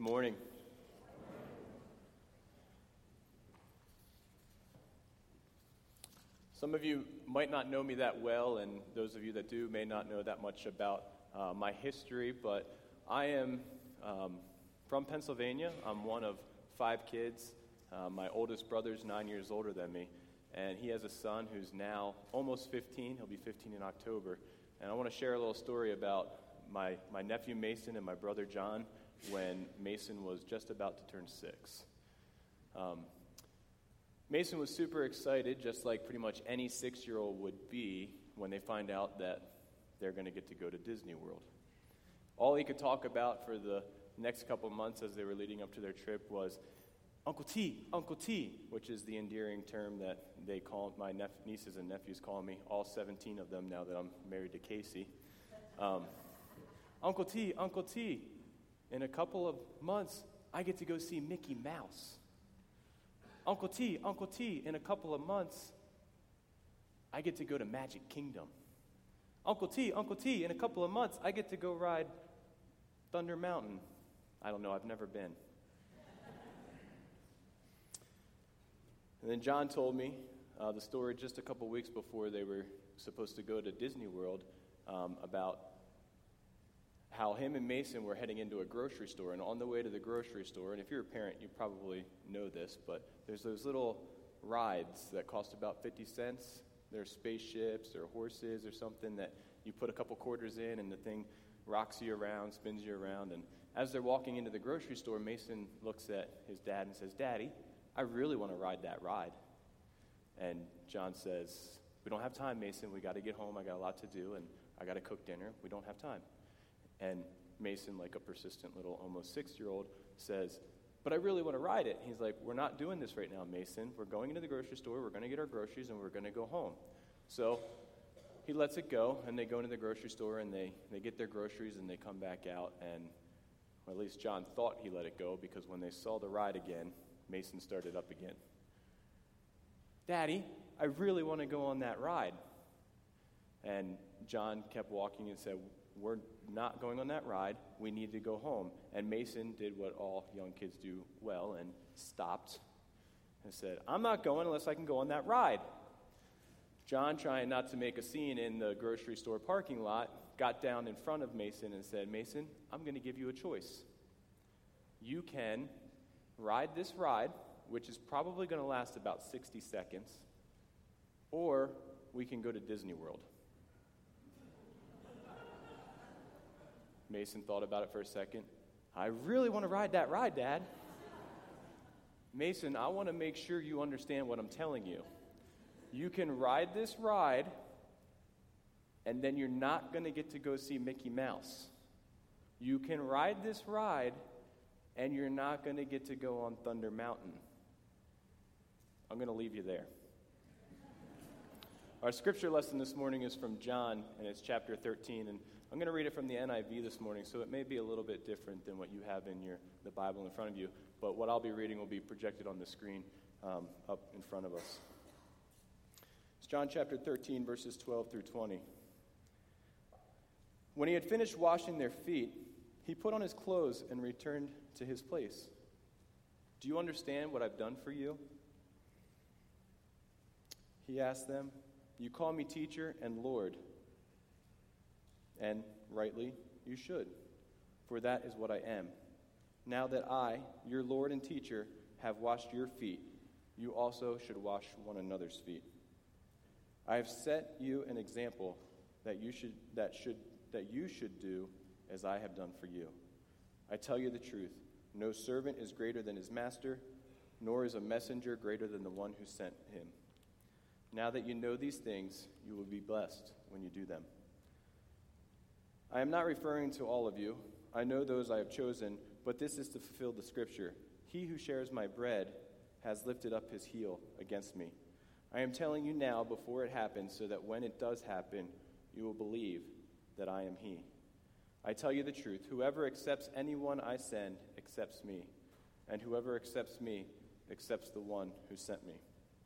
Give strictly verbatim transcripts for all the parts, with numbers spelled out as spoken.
morning. Some of you might not know me that well, and those of you that do may not know that much about uh, my history, but I am um, from Pennsylvania. I'm one of five kids. Uh, my oldest brother's nine years older than me, and he has a son who's now almost fifteen. He'll be fifteen in October. And I want to share a little story about my, my nephew Mason and my brother John when Mason was just about to turn six. Um, Mason was super excited, just like pretty much any six-year-old would be when they find out that they're going to get to go to Disney World. All he could talk about for the next couple months as they were leading up to their trip was, Uncle T, Uncle T, which is the endearing term that they call, my nep- nieces and nephews call me, all seventeen of them now that I'm married to Casey. Um, Uncle T, Uncle T, in a couple of months, I get to go see Mickey Mouse. Uncle T, Uncle T, in a couple of months, I get to go to Magic Kingdom. Uncle T, Uncle T, in a couple of months, I get to go ride Thunder Mountain. I don't know, I've never been. And then John told me uh, the story just a couple weeks before they were supposed to go to Disney World um, about how him and Mason were heading into a grocery store, and on the way to the grocery store, and if you're a parent, you probably know this, but there's those little rides that cost about fifty cents. They're spaceships or horses or something that you put a couple quarters in, and the thing rocks you around, spins you around. And as they're walking into the grocery store, Mason looks at his dad and says, Daddy, I really want to ride that ride. And John says, we don't have time, Mason. We got to get home. I got a lot to do, and I got to cook dinner. We don't have time. And Mason, like a persistent little almost six-year-old, says, but I really want to ride it. He's like, we're not doing this right now, Mason. We're going into the grocery store. We're going to get our groceries, and we're going to go home. So he lets it go, and they go into the grocery store, and they, they get their groceries, and they come back out. And well, at least John thought he let it go, because when they saw the ride again, Mason started up again. Daddy, I really want to go on that ride. And John kept walking and said, we're not going on that ride. We need to go home. And Mason did what all young kids do well and stopped and said, I'm not going unless I can go on that ride. John, trying not to make a scene in the grocery store parking lot, got down in front of Mason and said, Mason, I'm going to give you a choice. You can ride this ride, which is probably going to last about sixty seconds, or we can go to Disney World. Mason thought about it for a second. I really want to ride that ride, Dad. Mason, I want to make sure you understand what I'm telling you. You can ride this ride, and then you're not going to get to go see Mickey Mouse. You can ride this ride, and you're not going to get to go on Thunder Mountain. I'm going to leave you there. Our scripture lesson this morning is from John, and it's chapter thirteen, and I'm going to read it from the N I V this morning, so it may be a little bit different than what you have in your the Bible in front of you, but what I'll be reading will be projected on the screen um, up in front of us. It's John chapter thirteen, verses twelve through twenty. When he had finished washing their feet, he put on his clothes and returned to his place. Do you understand what I've done for you? He asked them. You call me teacher and Lord, and rightly you should, for that is what I am. Now that I, your Lord and teacher, have washed your feet, you also should wash one another's feet. I have set you an example that you should that should that you should do as I have done for you. I tell you the truth, no servant is greater than his master, nor is a messenger greater than the one who sent him. Now that you know these things, you will be blessed when you do them. I am not referring to all of you. I know those I have chosen, but this is to fulfill the scripture. He who shares my bread has lifted up his heel against me. I am telling you now before it happens, so that when it does happen, you will believe that I am he. I tell you the truth, whoever accepts anyone I send accepts me, and whoever accepts me accepts the one who sent me.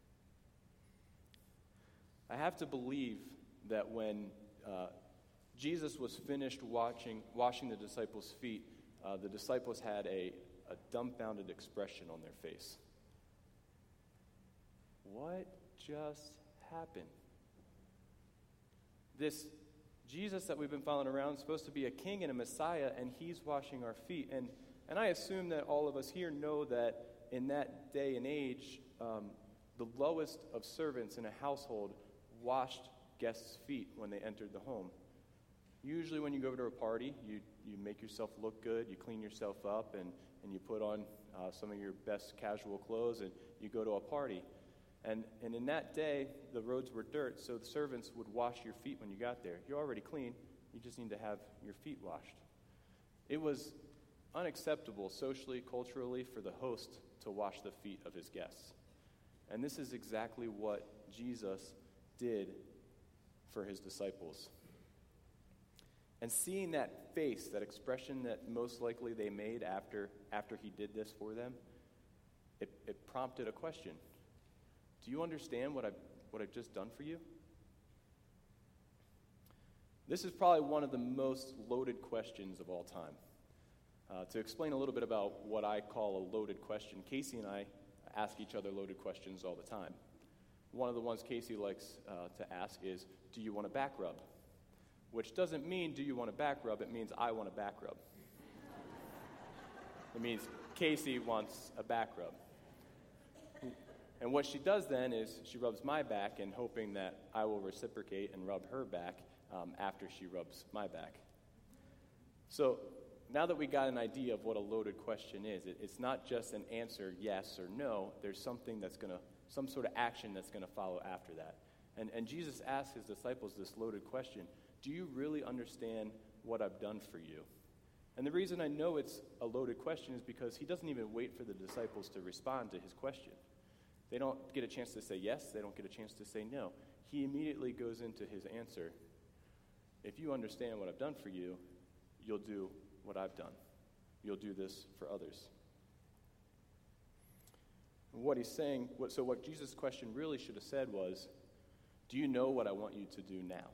I have to believe that when uh, Jesus was finished washing, washing the disciples' feet, uh, the disciples had a a dumbfounded expression on their face. What just happened? This Jesus that we've been following around is supposed to be a king and a Messiah, and he's washing our feet. And, and I assume that all of us here know that in that day and age, um, the lowest of servants in a household washed guests' feet when they entered the home. Usually when you go to a party, you, you make yourself look good, you clean yourself up, and, and you put on uh, some of your best casual clothes, and you go to a party. And, and in that day, the roads were dirt, so the servants would wash your feet when you got there. You're already clean. You just need to have your feet washed. It was unacceptable socially, culturally, for the host to wash the feet of his guests. And this is exactly what Jesus did for his disciples. And seeing that face, that expression that most likely they made after, after he did this for them, it, it prompted a question. Do you understand what I've, what I've just done for you? This is probably one of the most loaded questions of all time. Uh, to explain a little bit about what I call a loaded question, Casey and I ask each other loaded questions all the time. One of the ones Casey likes uh, to ask is, do you want a back rub? Which doesn't mean, do you want a back rub? It means, I want a back rub. It means Casey wants a back rub. And what she does then is she rubs my back and hoping that I will reciprocate and rub her back um, after she rubs my back. So now that we got an idea of what a loaded question is, it, it's not just an answer yes or no. There's something that's going to, some sort of action that's going to follow after that. And, and Jesus asked his disciples this loaded question. Do you really understand what I've done for you? And the reason I know it's a loaded question is because he doesn't even wait for the disciples to respond to his question. They don't get a chance to say yes. They don't get a chance to say no. He immediately goes into his answer. If you understand what I've done for you, you'll do what I've done. You'll do this for others. And what he's saying, what, so what Jesus' question really should have said was, do you know what I want you to do now?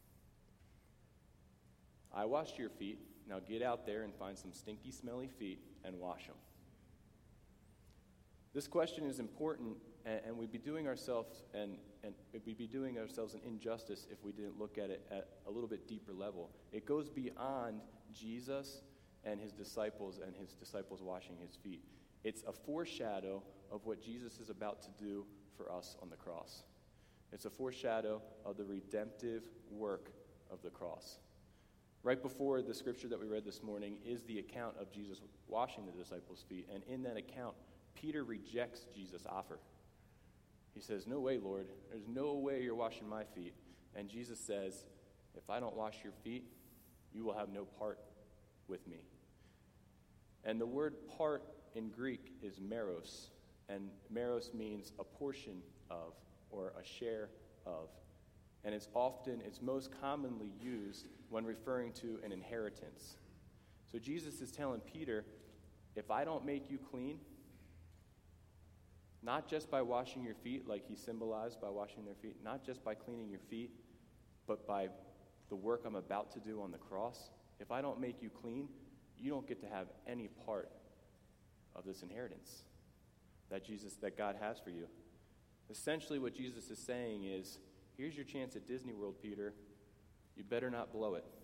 I washed your feet. Now get out there and find some stinky, smelly feet and wash them. This question is important, and, and we'd be doing ourselves and, and we'd be doing ourselves an injustice if we didn't look at it at a little bit deeper level. It goes beyond Jesus and his disciples and his disciples washing his feet. It's a foreshadow of what Jesus is about to do for us on the cross. It's a foreshadow of the redemptive work of the cross. Right before the scripture that we read this morning is the account of Jesus washing the disciples' feet, and in that account, Peter rejects Jesus' offer. He says, no way, Lord. There's no way you're washing my feet. And Jesus says, if I don't wash your feet, you will have no part with me. And the word part in Greek is meros. And meros means a portion of or a share of. And it's often, it's most commonly used when referring to an inheritance. So Jesus is telling Peter, if I don't make you clean, not just by washing your feet like he symbolized by washing their feet, not just by cleaning your feet, but by the work I'm about to do on the cross, if I don't make you clean, you don't get to have any part of this inheritance that Jesus, that God has for you. Essentially what Jesus is saying is, here's your chance at Disney World, Peter. You better not blow it.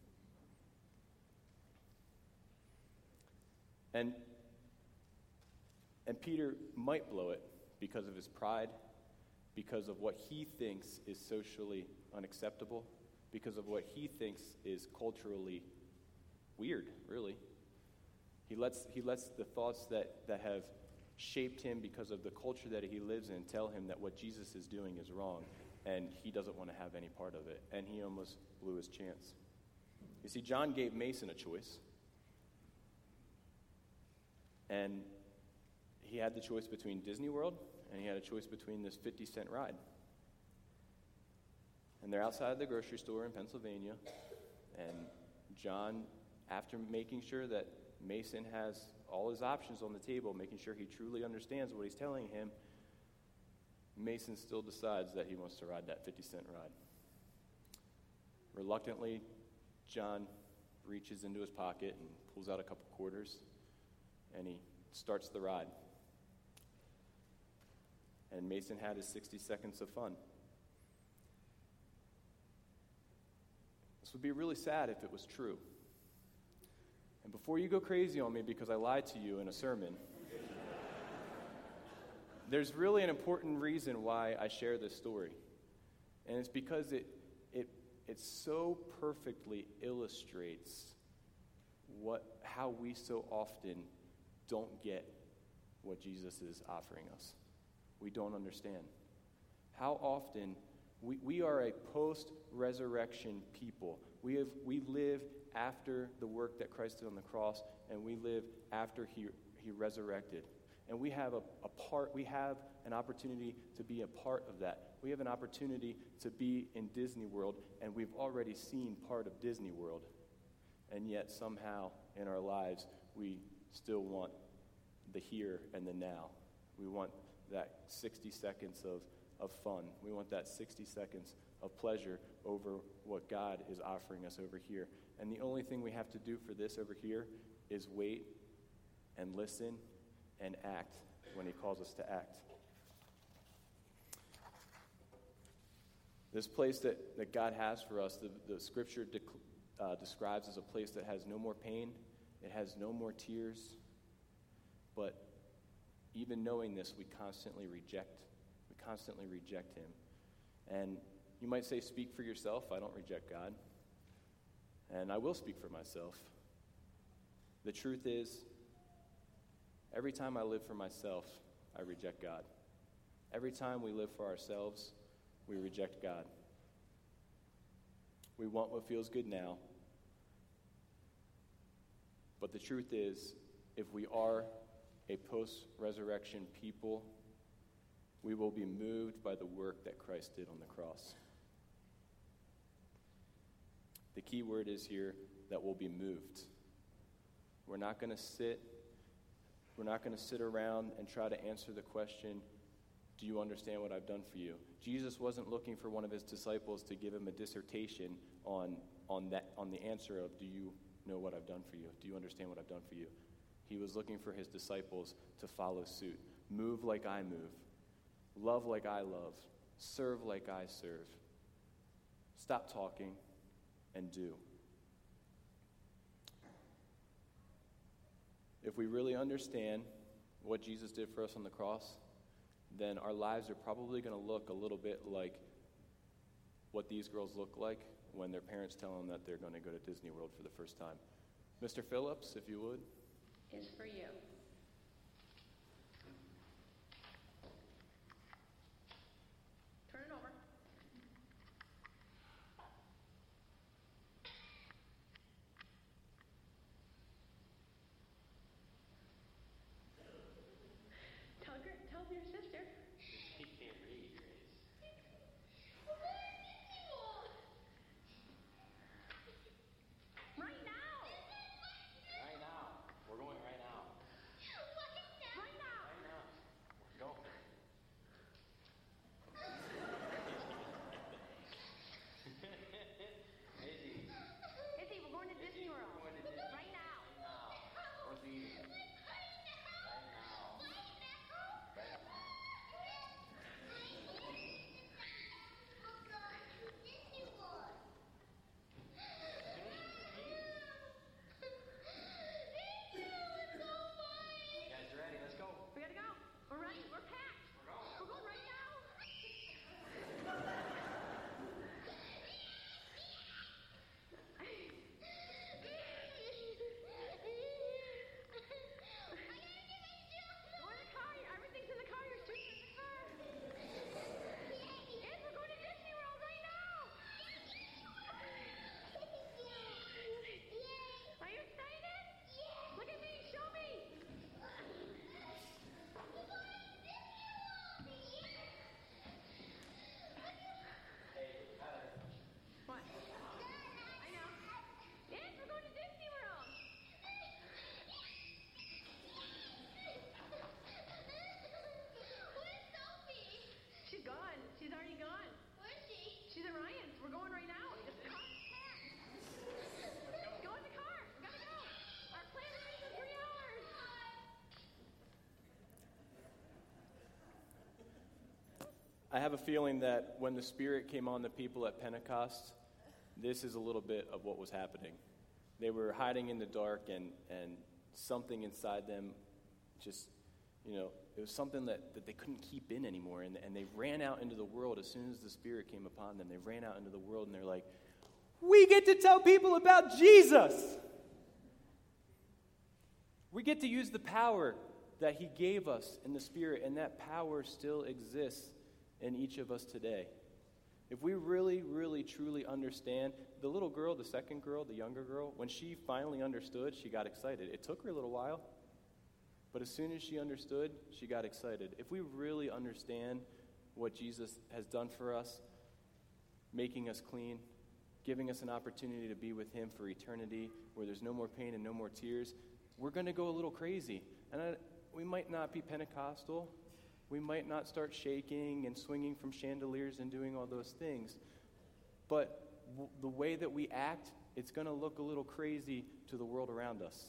And And Peter might blow it because of his pride, because of what he thinks is socially unacceptable, because of what he thinks is culturally weird, really. He lets he lets the thoughts that, that have shaped him because of the culture that he lives in tell him that what Jesus is doing is wrong, and he doesn't want to have any part of it, and he almost blew his chance. You see, John gave Mason a choice, and he had the choice between Disney World, and he had a choice between this fifty cent ride. And they're outside the grocery store in Pennsylvania, and John, after making sure that Mason has all his options on the table, making sure he truly understands what he's telling him, Mason still decides that he wants to ride that fifty cent ride. Reluctantly, John reaches into his pocket and pulls out a couple quarters, and he starts the ride. And Mason had his sixty seconds of fun. This would be really sad if it was true. And before you go crazy on me because I lied to you in a sermon, there's really an important reason why I share this story. And it's because it it it so perfectly illustrates what how we so often don't get what Jesus is offering us. We don't understand. How often we, we are a post-resurrection people. We have we live after the work that Christ did on the cross, and we live after he he resurrected. And we have a, a part, we have an opportunity to be a part of that. We have an opportunity to be in Disney World, and we've already seen part of Disney World. And yet somehow in our lives, we still want the here and the now. We want that sixty seconds of, of fun. We want that sixty seconds of pleasure over what God is offering us over here. And the only thing we have to do for this over here is wait and listen and act when he calls us to act. This place that, that God has for us, the, the scripture de- uh, describes as a place that has no more pain, it has no more tears, but even knowing this, we constantly reject, we constantly reject him. And you might say, speak for yourself. I don't reject God. And I will speak for myself. The truth is, every time I live for myself, I reject God. Every time we live for ourselves, we reject God. We want what feels good now. But the truth is, if we are a post-resurrection people, we will be moved by the work that Christ did on the cross. The key word is here that we'll be moved. We're not going to sit We're not going to sit around and try to answer the question, do you understand what I've done for you? Jesus wasn't looking for one of his disciples to give him a dissertation on, on, that, on the answer of, do you know what I've done for you? Do you understand what I've done for you? He was looking for his disciples to follow suit. Move like I move. Love like I love. Serve like I serve. Stop talking and do. If we really understand what Jesus did for us on the cross, then our lives are probably going to look a little bit like what these girls look like when their parents tell them that they're going to go to Disney World for the first time. Mister Phillips, if you would. Is for you. Turn it over. Tell, tell your sister. He can't read, Grace. Right now. Right now. We're going right now. I have a feeling that when the Spirit came on the people at Pentecost, this is a little bit of what was happening. They were hiding in the dark, and, and something inside them just, you know, it was something that, that they couldn't keep in anymore. And, and they ran out into the world as soon as the Spirit came upon them. They ran out into the world, and they're like, we get to tell people about Jesus. We get to use the power that he gave us in the Spirit, and that power still exists in each of us today. If we really, really, truly understand, the little girl, the second girl, the younger girl, when she finally understood, she got excited. It took her a little while, but as soon as she understood, she got excited. If we really understand what Jesus has done for us, making us clean, giving us an opportunity to be with him for eternity, where there's no more pain and no more tears, we're going to go a little crazy. And I, we might not be Pentecostal. We might not start shaking and swinging from chandeliers and doing all those things. But w- the way that we act, it's going to look a little crazy to the world around us.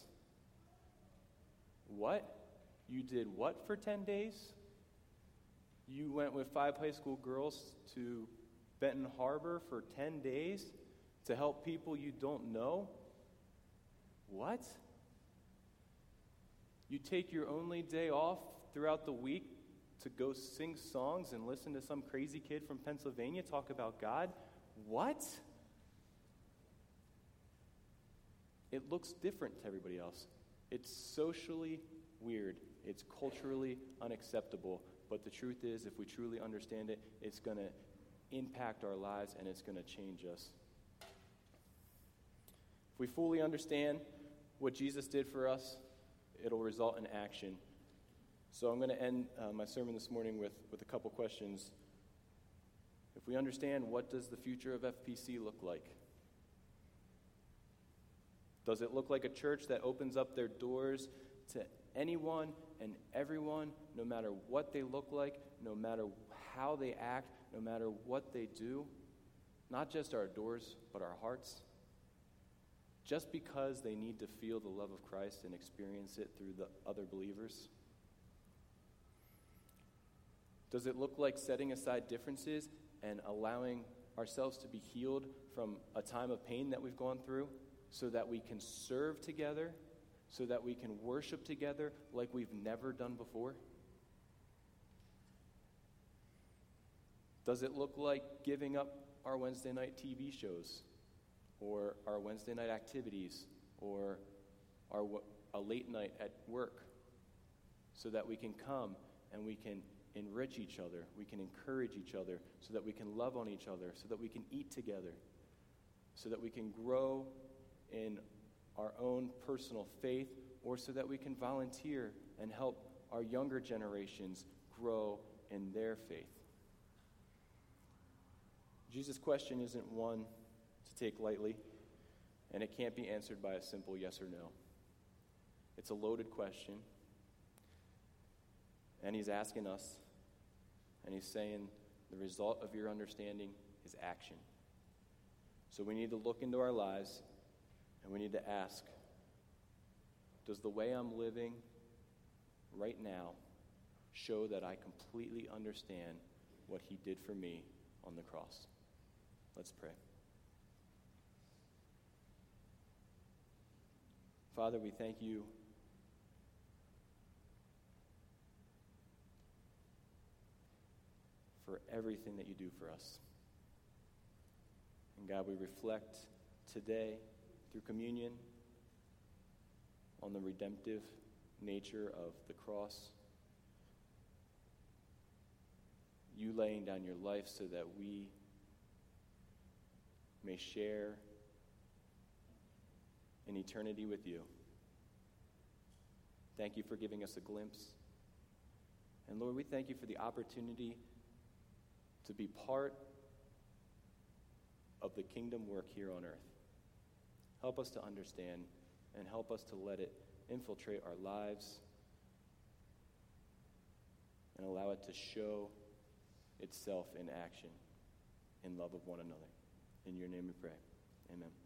What? You did what for ten days? You went with five high school girls to Benton Harbor for ten days to help people you don't know? What? You take your only day off throughout the week to go sing songs and listen to some crazy kid from Pennsylvania talk about God? What? It looks different to everybody else. It's socially weird. It's culturally unacceptable. But the truth is, if we truly understand it, it's going to impact our lives and it's going to change us. If we fully understand what Jesus did for us, it'll result in action. So I'm going to end uh, my sermon this morning with, with a couple questions. If we understand, what does the future of F P C look like? Does it look like a church that opens up their doors to anyone and everyone, no matter what they look like, no matter how they act, no matter what they do? Not just our doors, but our hearts. Just because they need to feel the love of Christ and experience it through the other believers? Does it look like setting aside differences and allowing ourselves to be healed from a time of pain that we've gone through so that we can serve together, so that we can worship together like we've never done before? Does it look like giving up our Wednesday night T V shows or our Wednesday night activities or our a late night at work so that we can come and we can enrich each other, we can encourage each other, so that we can love on each other, so that we can eat together, so that we can grow in our own personal faith, or so that we can volunteer and help our younger generations grow in their faith? Jesus' question isn't one to take lightly, and it can't be answered by a simple yes or no. It's a loaded question, and he's asking us, and he's saying the result of your understanding is action. So we need to look into our lives, and we need to ask, does the way I'm living right now show that I completely understand what he did for me on the cross? Let's pray. Father, we thank you for everything that you do for us. And God, we reflect today through communion on the redemptive nature of the cross. You laying down your life so that we may share in eternity with you. Thank you for giving us a glimpse. And Lord, we thank you for the opportunity to be part of the kingdom work here on earth. Help us to understand and help us to let it infiltrate our lives and allow it to show itself in action, in love of one another. In your name we pray. Amen.